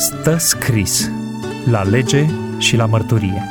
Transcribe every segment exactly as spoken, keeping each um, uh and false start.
Stă scris la lege și la mărturie.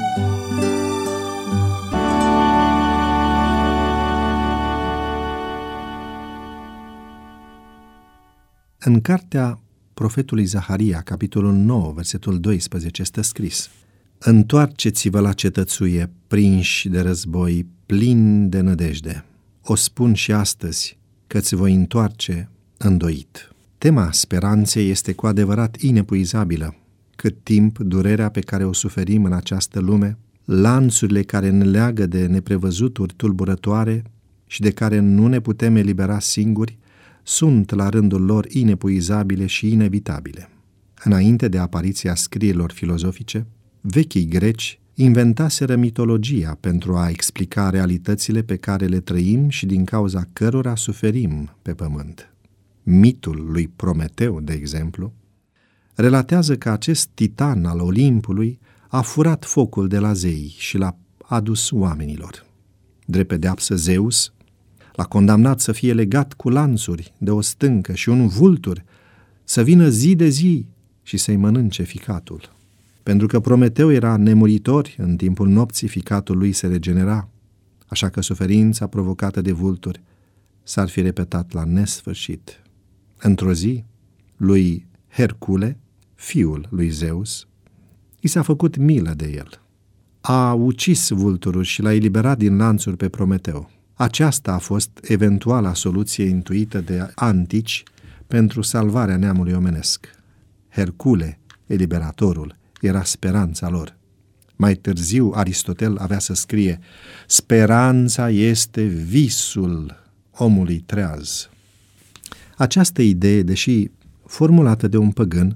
În cartea profetului Zaharia, capitolul nouă, versetul doisprezece, stă scris: Întoarceți-vă la cetățuie, prinși de război, plini de nădejde. O spun și astăzi, că-ți voi întoarce îndoit. Tema speranței este cu adevărat inepuizabilă. Cât timp durerea pe care o suferim în această lume, lanțurile care ne leagă de neprevăzuturi tulburătoare și de care nu ne putem elibera singuri, sunt la rândul lor inepuizabile și inevitabile. Înainte de apariția scrierilor filozofice, vechii greci inventaseră mitologia pentru a explica realitățile pe care le trăim și din cauza cărora suferim pe pământ. Mitul lui Prometeu, de exemplu, relatează că acest titan al Olimpului a furat focul de la zei și l-a adus oamenilor. Drept pedeapsă, Zeus l-a condamnat să fie legat cu lanțuri de o stâncă și un vultur să vină zi de zi și să-i mănânce ficatul. Pentru că Prometeu era nemuritor, în timpul nopții ficatul lui se regenera, așa că suferința provocată de vulturi s-ar fi repetat la nesfârșit. Într-o zi, lui Hercule, fiul lui Zeus, i s-a făcut milă de el. A ucis vulturul și l-a eliberat din lanțuri pe Prometeu. Aceasta a fost eventuala soluție intuită de antici pentru salvarea neamului omenesc. Hercule, eliberatorul, era speranța lor. Mai târziu, Aristotel avea să scrie: speranța este visul omului treaz. Această idee, deși formulată de un păgân,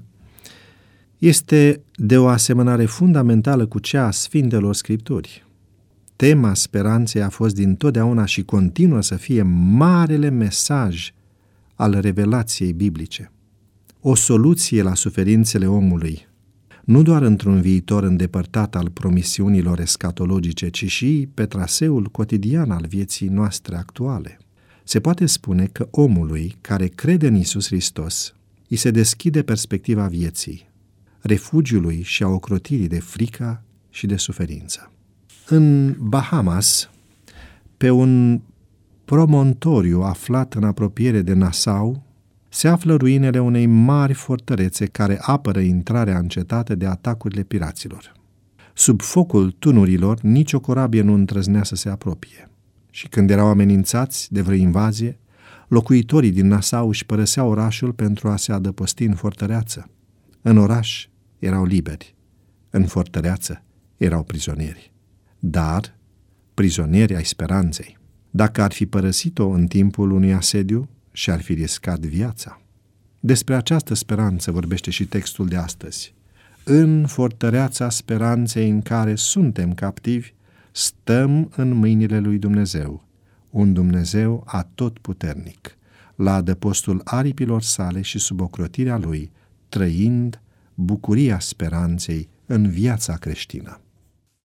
este de o asemănare fundamentală cu cea a Sfintelor Scripturi. Tema speranței a fost dintotdeauna și continuă să fie marele mesaj al revelației biblice. O soluție la suferințele omului, nu doar într-un viitor îndepărtat al promisiunilor escatologice, ci și pe traseul cotidian al vieții noastre actuale. Se poate spune că omului care crede în Iisus Hristos îi se deschide perspectiva vieții, refugiului și a ocrotirii de frică și de suferință. În Bahamas, pe un promontoriu aflat în apropiere de Nassau, se află ruinele unei mari fortărețe care apără intrarea în cetate de atacurile piraților. Sub focul tunurilor, nicio corabie nu îndrăznea să se apropie. Și când erau amenințați de vreo invazie, locuitorii din Nassau își părăseau orașul pentru a se adăposti în fortăreață. În oraș erau liberi, în fortăreață erau prizonieri. Dar prizonieri ai speranței. Dacă ar fi părăsit-o în timpul unui asediu, și-ar fi riscat viața. Despre această speranță vorbește și textul de astăzi. În fortăreața speranței în care suntem captivi, stăm în mâinile lui Dumnezeu, un Dumnezeu atotputernic, la adăpostul aripilor sale și sub ocrotirea lui, trăind bucuria speranței în viața creștină.